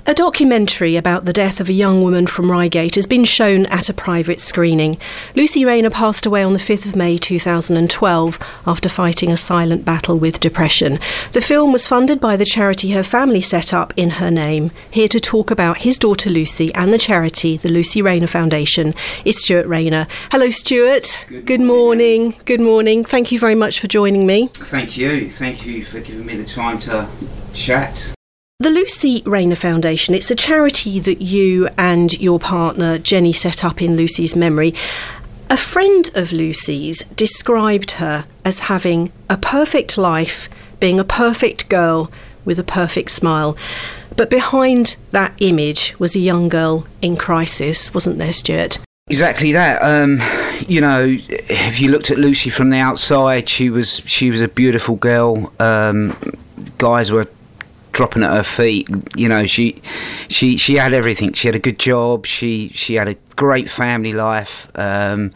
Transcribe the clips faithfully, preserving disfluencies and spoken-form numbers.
A documentary about the death of a young woman from Reigate has been shown at a private screening. Lucy Rayner passed away on the fifth of May two thousand twelve after fighting a silent battle with depression. The film was funded by the charity her family set up in her name. Here to talk about his daughter Lucy and the charity, the Lucy Rayner Foundation, is Stuart Rayner. Hello Stuart. Good, Good morning. morning. Good morning. Thank you very much for joining me. Thank you. Thank you for giving me the time to chat. The Lucy Rayner Foundation, it's a charity that you and your partner Jenny set up in Lucy's memory. A friend of Lucy's described her as having a perfect life, being a perfect girl with a perfect smile. But behind that image was a young girl in crisis, wasn't there, Stuart? Exactly that. Um, you know, if you looked at Lucy from the outside, she was she was a beautiful girl. Um, guys were dropping at her feet. You know, she she she had everything. She had a good job. She she had a great family life. Um,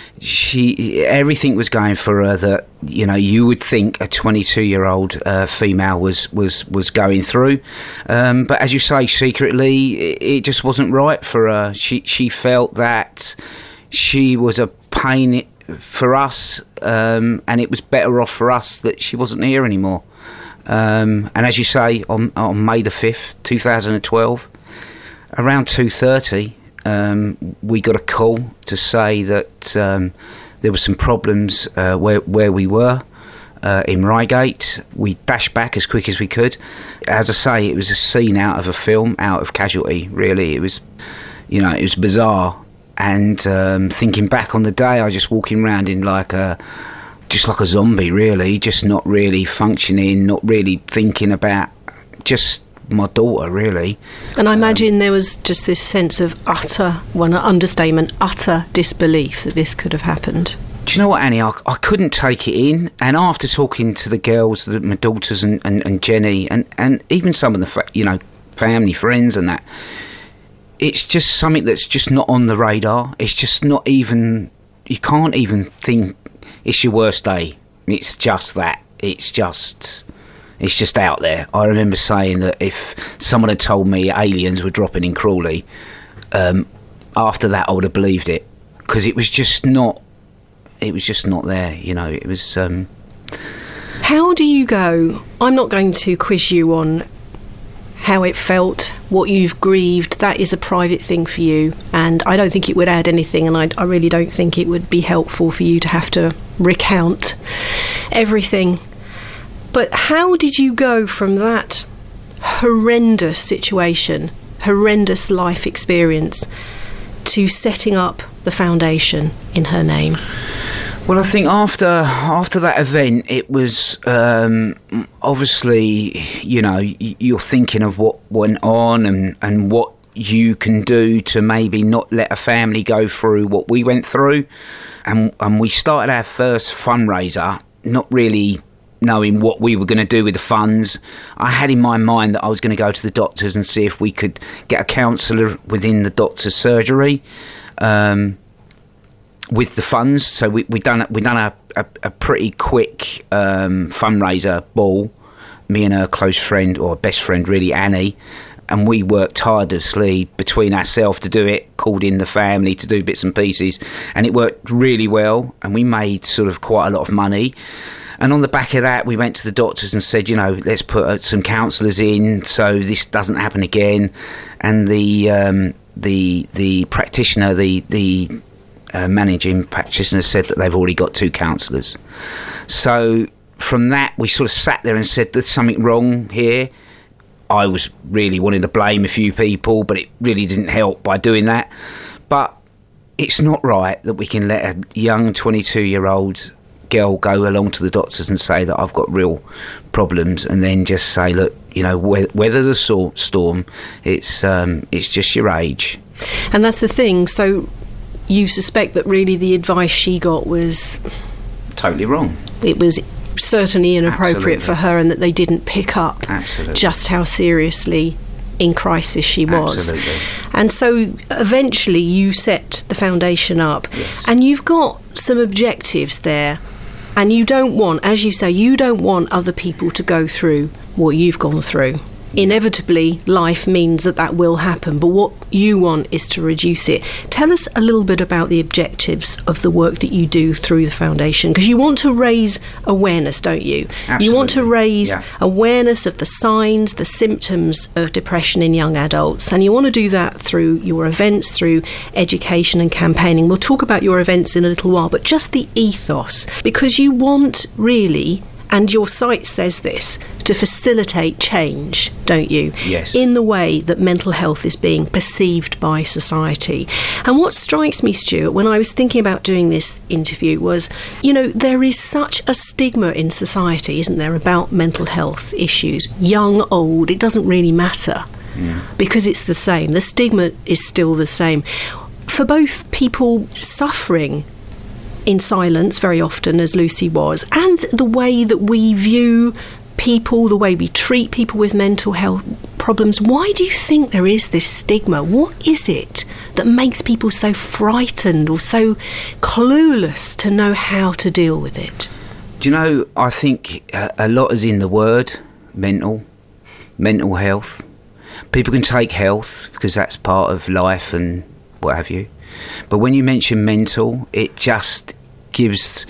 she everything was going for her that, you know, you would think a twenty-two year old uh, female was was was going through. Um, but as you say, secretly, it, it just wasn't right for her. She she felt that she was a pain for us, um, and it was better off for us that she wasn't here anymore. Um, and as you say, on, on May the fifth, two thousand twelve, around two thirty, um, we got a call to say that um, there were some problems uh, where, where we were uh, in Reigate. We dashed back as quick as we could. As I say, it was a scene out of a film, out of Casualty, really. It was, you know, it was bizarre. And um, thinking back on the day, I was just walking around in like a... just like a zombie, really, just not really functioning, not really thinking about just my daughter, really. And I imagine um, there was just this sense of utter, well, not understatement, utter disbelief that this could have happened. Do you know what, Annie? I, I couldn't take it in. And after talking to the girls, the, my daughters and, and, and Jenny, and, and even some of the, fa- you know, family, friends and that, it's just something that's just not on the radar. It's just not even, you can't even think, it's your worst day. It's just that. It's just... It's just out there. I remember saying that if someone had told me aliens were dropping in Crawley, um, after that I would have believed it. Because it was just not... It was just not there, you know. It was... Um... How do you go... I'm not going to quiz you on how it felt, what you've grieved. That is a private thing for you, and I don't think it would add anything, and I, I really don't think it would be helpful for you to have to recount everything. But how did you go from that horrendous situation, horrendous life experience, to setting up the foundation in her name? Well, I think after after that event, it was um, obviously, you know, you're thinking of what went on and, and what you can do to maybe not let a family go through what we went through. And, and we started our first fundraiser, not really knowing what we were going to do with the funds. I had in my mind that I was going to go to the doctors and see if we could get a counsellor within the doctor's surgery. Um with the funds, so we we done we done a, a, a pretty quick um, fundraiser ball, me and her close friend, or best friend really, Annie, and we worked tirelessly between ourselves to do it, called in the family to do bits and pieces, and it worked really well, and we made sort of quite a lot of money. And on the back of that, we went to the doctors and said, you know, let's put some counsellors in so this doesn't happen again. And the um, the the practitioner, the the Uh, managing practitioner said that they've already got two counsellors. So from that, we sort of sat there and said, there's something wrong here. I was really wanting to blame a few people, but it really didn't help by doing that. But it's not right that we can let a young twenty-two year old girl go along to the doctors and say that I've got real problems, and then just say, look, you know, we- weather the so- storm. It's um, it's just your age. And that's the thing. So you suspect that really the advice she got was... totally wrong. It was certainly inappropriate Absolutely. for her, and that they didn't pick up Absolutely. just how seriously in crisis she was. Absolutely. And so eventually you set the foundation up. Yes. And you've got some objectives there. And you don't want, as you say, you don't want other people to go through what you've gone through. inevitably life means that that will happen, but what you want is to reduce it. Tell us a little bit about the objectives of the work that you do through the foundation, because you want to raise awareness, don't you? Absolutely. You want to raise yeah. awareness of the signs, the symptoms of depression in young adults, and you want to do that through your events, through education and campaigning. We'll talk about your events in a little while, but just the ethos, because you want really, and your site says this, to facilitate change, don't you? Yes. In the way that mental health is being perceived by society. And what strikes me, Stuart, when I was thinking about doing this interview was, you know, there is such a stigma in society, isn't there, about mental health issues. Young, old, it doesn't really matter mm. because it's the same. The stigma is still the same. For both people suffering in silence very often, as Lucy was, and the way that we view people, the way we treat people with mental health problems. Why do you think there is this stigma? What is it that makes people so frightened or so clueless to know how to deal with it? Do you know, I think a lot is in the word mental, mental health. People can take health because that's part of life and what have you. But when you mention mental, it just gives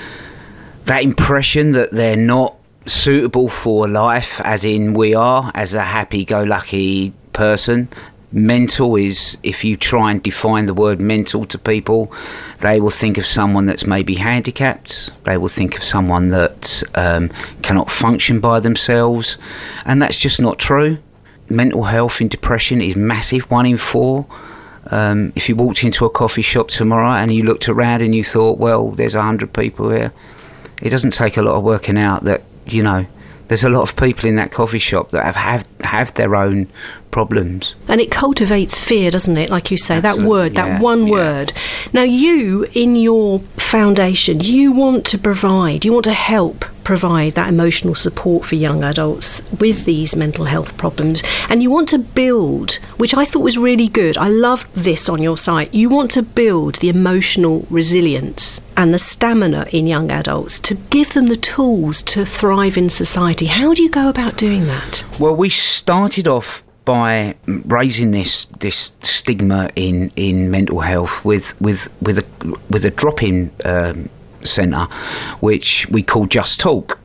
that impression that they're not suitable for life, as in we are, as a happy-go-lucky person. Mental is, if you try and define the word mental to people, they will think of someone that's maybe handicapped. They will think of someone that um, cannot function by themselves. And that's just not true. Mental health in depression is massive, one in four. Um, if you walked into a coffee shop tomorrow and you looked around and you thought, well, there's a hundred people here, it doesn't take a lot of working out that, you know, there's a lot of people in that coffee shop that have have, have their own problems. And it cultivates fear, doesn't it? Like you say, Absolutely, that word, yeah, that one yeah. word. Now, you, in your foundation, you want to provide, you want to help provide that emotional support for young adults with these mental health problems. And you want to build, which I thought was really good, I loved this on your site, you want to build the emotional resilience and the stamina in young adults to give them the tools to thrive in society. How do you go about doing that? Well, we started off by raising this this stigma in, in mental health with with with a with a drop-in um, centre, which we called Just Talk,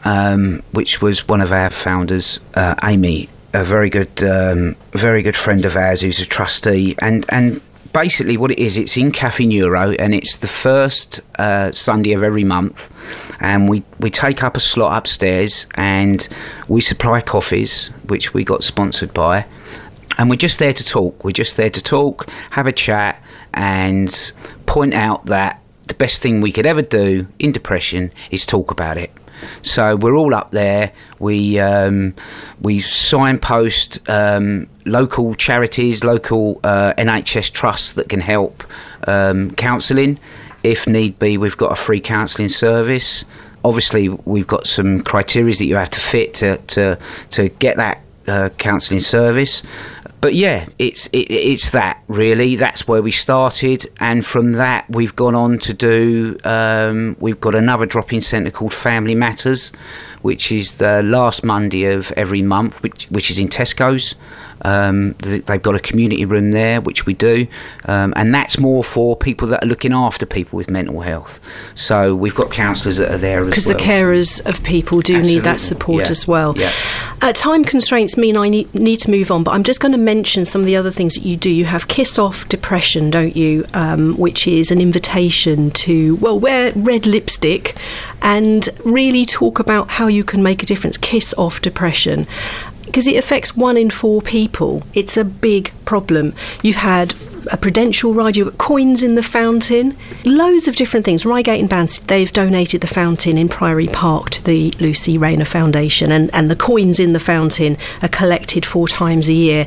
um, which was one of our founders, uh, Amy, a very good um, very good friend of ours who's a trustee, and and. Basically what it is, it's in Cafe Neuro, and it's the first uh, Sunday of every month, and we, we take up a slot upstairs and we supply coffees, which we got sponsored by, and we're just there to talk. We're just there to talk, have a chat, and point out that the best thing we could ever do in depression is talk about it. So we're all up there. We um, we signpost um, local charities, local uh, N H S trusts that can help um, counselling. If need be, we've got a free counselling service. Obviously, we've got some criteria that you have to fit to to, to get that uh, counselling service. But yeah, it's it, it's that really. That's where we started, and from that we've gone on to do. Um, we've got another drop-in centre called Family Matters, which is the last Monday of every month, which which is in Tesco's. Um, they've got a community room there, which we do, um, and that's more for people that are looking after people with mental health. So we've got counsellors that are there as well. Because the carers of people do Absolutely. need that support yeah. as well. Yeah. Uh, time constraints mean I need, need to move on, but I'm just going to mention some of the other things that you do. You have Kiss Off Depression, don't you, um, which is an invitation to, well, wear red lipstick and really talk about how you can make a difference. Kiss Off Depression. Because it affects one in four people. It's a big problem. You've had a Prudential ride, you've got coins in the fountain, loads of different things. Reigate and Banstead, they've donated the fountain in Priory Park to the Lucy Rayner Foundation, and, and the coins in the fountain are collected four times a year,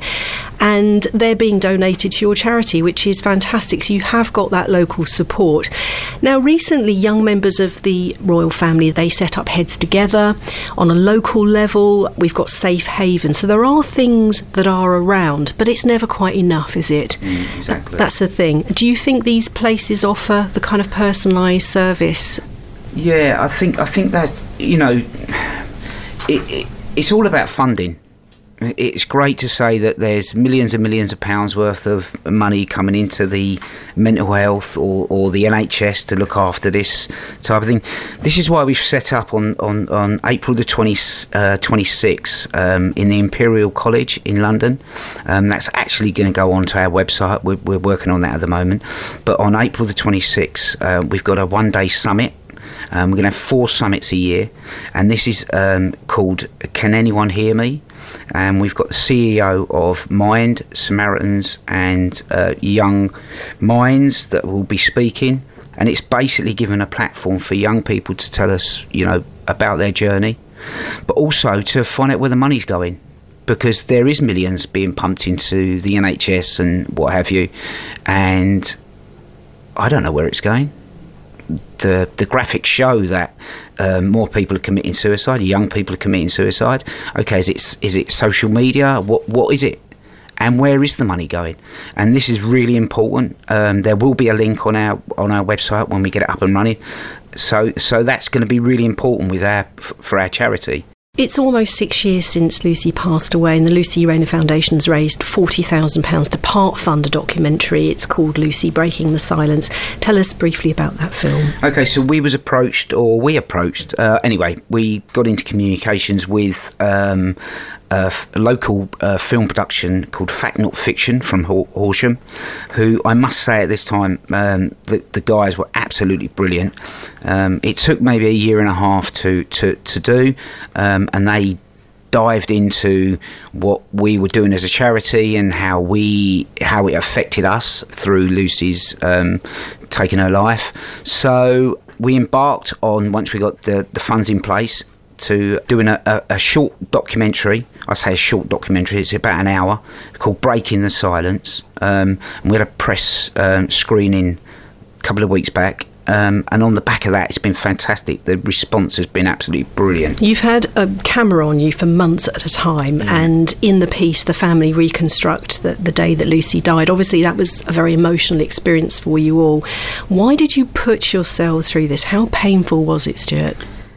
and they're being donated to your charity, which is fantastic. So you have got that local support. Now, recently, young members of the royal family, they set up Heads Together on a local level. We've got Safe Haven. So there are things that are around, but it's never quite enough, is it? Mm, exactly. That's the thing. Do you think these places offer the kind of personalised service? Yeah, I think I think that's, you know, it, it, it's all about funding. it's great to say that there's millions and millions of pounds worth of money coming into the mental health or, or the N H S to look after this type of thing. This is why we've set up on, on, on April the twentieth, uh, twenty-sixth um, in the Imperial College in London. Um, that's actually going to go onto our website. We're, we're working on that at the moment. But on April the twenty-sixth, uh, we've got a one-day summit. Um, we're going to have four summits a year, and this is um, called Can Anyone Hear Me? And we've got the C E O of Mind, Samaritans and uh, Young Minds that will be speaking, and it's basically given a platform for young people to tell us, you know, about their journey, but also to find out where the money's going, because there is millions being pumped into the N H S and what have you, and I don't know where it's going. The the graphics show that um, more people are committing suicide. Young people are committing suicide. Okay, is it is it social media? What what is it? And where is the money going? And this is really important. Um, there will be a link on our on our website when we get it up and running. So so that's going to be really important with our for our charity. It's almost six years since Lucy passed away, and the Lucy Rayner Foundation's raised forty thousand pounds to part fund a documentary. It's called Lucy Breaking the Silence. Tell us briefly about that film. Okay, so we was approached, or we approached, uh, anyway, we got into communications with um, a, f- a local uh, film production called Fact Not Fiction from Haw- Horsham, who I must say at this time, um, the, the guys were absolutely brilliant. Um, it took maybe a year and a half to, to, to do, um, and they dived into what we were doing as a charity and how we how it affected us through Lucy's um, taking her life. So we embarked on, once we got the, the funds in place, to doing a, a, a short documentary. I say a short documentary, it's about an hour, called Breaking the Silence. Um, and we had a press um, screening a couple of weeks back. Um, and on the back of that, it's been fantastic. The response has been absolutely brilliant. You've had a camera on you for months at a time, mm. and in the piece, the family reconstruct the, the day that Lucy died. Obviously, that was a very emotional experience for you all. Why did you put yourselves through this? How painful was it, Stuart?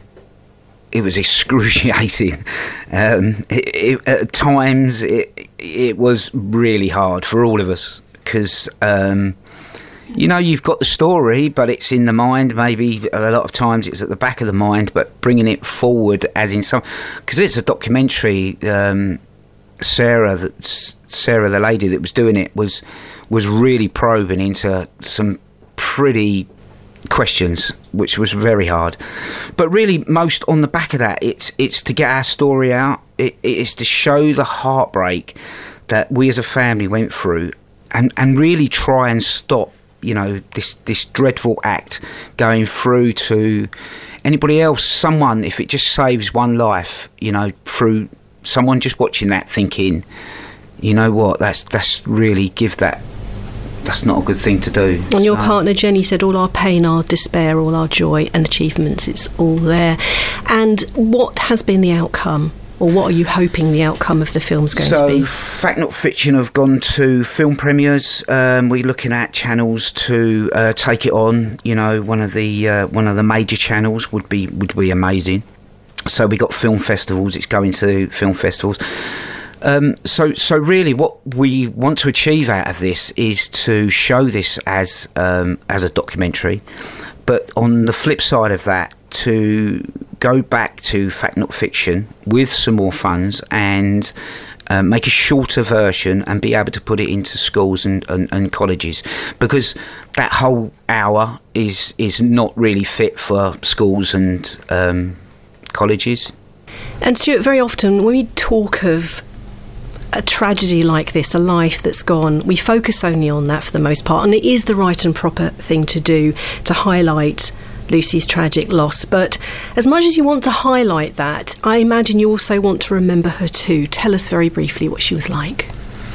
It was excruciating. Um, it, it, at times, it, it was really hard for all of us, because... Um, You know, you've got the story, but it's in the mind. Maybe a lot of times it's at the back of the mind, but bringing it forward as in some... Because it's a documentary, um, Sarah, that, Sarah, the lady that was doing it, was was really probing into some pretty questions, which was very hard. But really, most on the back of that, it's it's to get our story out. It, it's to show the heartbreak that we as a family went through, and, and really try and stop, you know, this this dreadful act going through to anybody else, someone, if it just saves one life, you know, through someone just watching that thinking, you know what, that's that's really give that, that's not a good thing to do. And your so. partner Jenny said all our pain, our despair, all our joy and achievements, it's all there. And what has been the outcome? Or what are you hoping the outcome of the film's going so, to be? So, Fact Not Fiction have gone to film premieres. Um, we're looking at channels to uh, take it on. You know, one of the uh, one of the major channels would be would be amazing. So we got film festivals. It's going to film festivals. Um, so, so really, what we want to achieve out of this is to show this as um, as a documentary. But on the flip side of that, to go back to Fact Not Fiction with some more funds and uh, make a shorter version and be able to put it into schools and, and, and colleges, because that whole hour is is not really fit for schools and um, colleges. And Stuart, very often when we talk of a tragedy like this, a life that's gone, we focus only on that for the most part, and it is the right and proper thing to do, to highlight Lucy's tragic loss. But as much as you want to highlight that, I imagine you also want to remember her too. Tell us very briefly what she was like.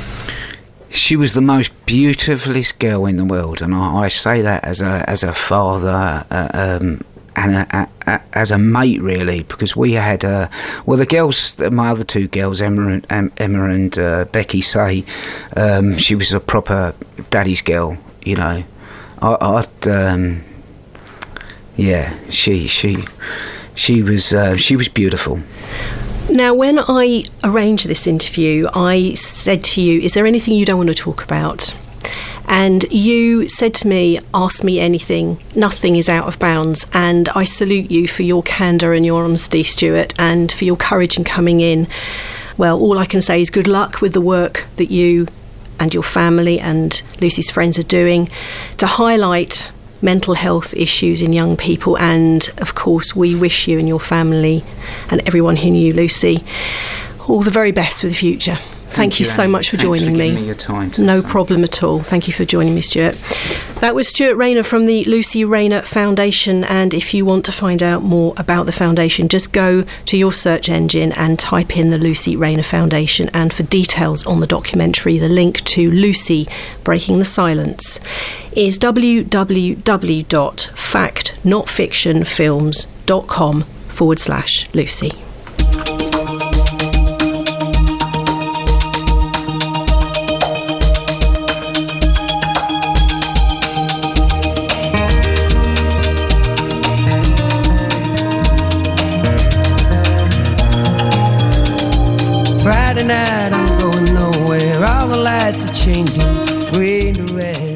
She was the most beautifulest girl in the world, and I, I say that as a as a father uh, um, and a, a, a, as a mate, really, because we had uh, well, the girls, my other two girls, Emma and um, Emma and uh, Becky, say um, she was a proper daddy's girl. You know, I, I'd. Um, Yeah, she she she was uh, she was beautiful. Now, when I arranged this interview, I said to you, is there anything you don't want to talk about? And you said to me, ask me anything. Nothing is out of bounds. And I salute you for your candour and your honesty, Stuart, and for your courage in coming in. Well, all I can say is good luck with the work that you and your family and Lucy's friends are doing to highlight mental health issues in young people. And of course, we wish you and your family and everyone who knew Lucy all the very best for the future. Thank, Thank you, you so much for Thanks joining for me. me your time no problem at all. Thank you for joining me, Stuart. That was Stuart Rayner from the Lucy Rayner Foundation. And if you want to find out more about the foundation, just go to your search engine and type in the Lucy Rayner Foundation. And for details on the documentary, the link to Lucy Breaking the Silence is www.factnotfictionfilms.com forward slash Lucy. Friday night, I'm going nowhere. All the lights are changing, green to red.